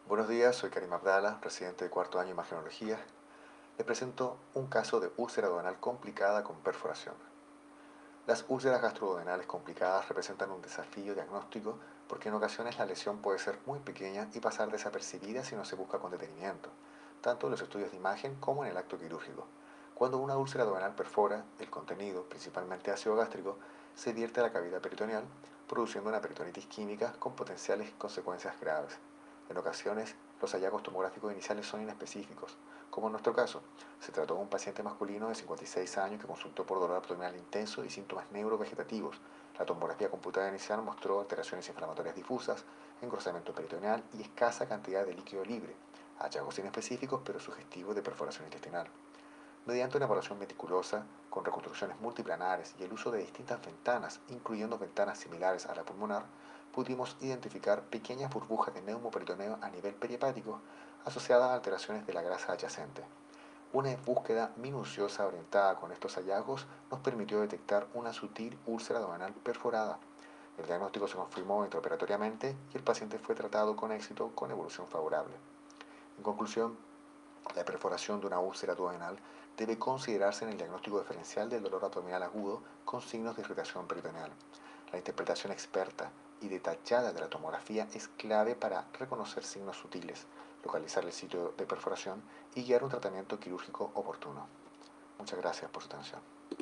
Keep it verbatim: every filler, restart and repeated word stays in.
Buenos días, soy Karim Abdala, residente de cuarto año en Imagenología. Les presento un caso de úlcera duodenal complicada con perforación. Las úlceras gastroduodenales complicadas representan un desafío diagnóstico porque en ocasiones la lesión puede ser muy pequeña y pasar desapercibida si no se busca con detenimiento, tanto en los estudios de imagen como en el acto quirúrgico. Cuando una úlcera duodenal perfora, el contenido, principalmente ácido gástrico, se vierte a la cavidad peritoneal, produciendo una peritonitis química con potenciales consecuencias graves. En ocasiones, los hallazgos tomográficos iniciales son inespecíficos, como en nuestro caso. Se trató de un paciente masculino de cincuenta y seis años que consultó por dolor abdominal intenso y síntomas neurovegetativos. La tomografía computada inicial mostró alteraciones inflamatorias difusas, engrosamiento peritoneal y escasa cantidad de líquido libre, hallazgos inespecíficos pero sugestivos de perforación intestinal. Mediante una evaluación meticulosa, con reconstrucciones multiplanares y el uso de distintas ventanas, incluyendo ventanas similares a la pulmonar, pudimos identificar pequeñas burbujas de neumoperitoneo a nivel perihepático asociadas a alteraciones de la grasa adyacente. Una búsqueda minuciosa orientada con estos hallazgos nos permitió detectar una sutil úlcera duodenal perforada. El diagnóstico se confirmó intraoperatoriamente y el paciente fue tratado con éxito con evolución favorable. En conclusión, la perforación de una úlcera duodenal debe considerarse en el diagnóstico diferencial del dolor abdominal agudo con signos de irritación peritoneal. La interpretación experta y detallada de la tomografía es clave para reconocer signos sutiles, localizar el sitio de perforación y guiar un tratamiento quirúrgico oportuno. Muchas gracias por su atención.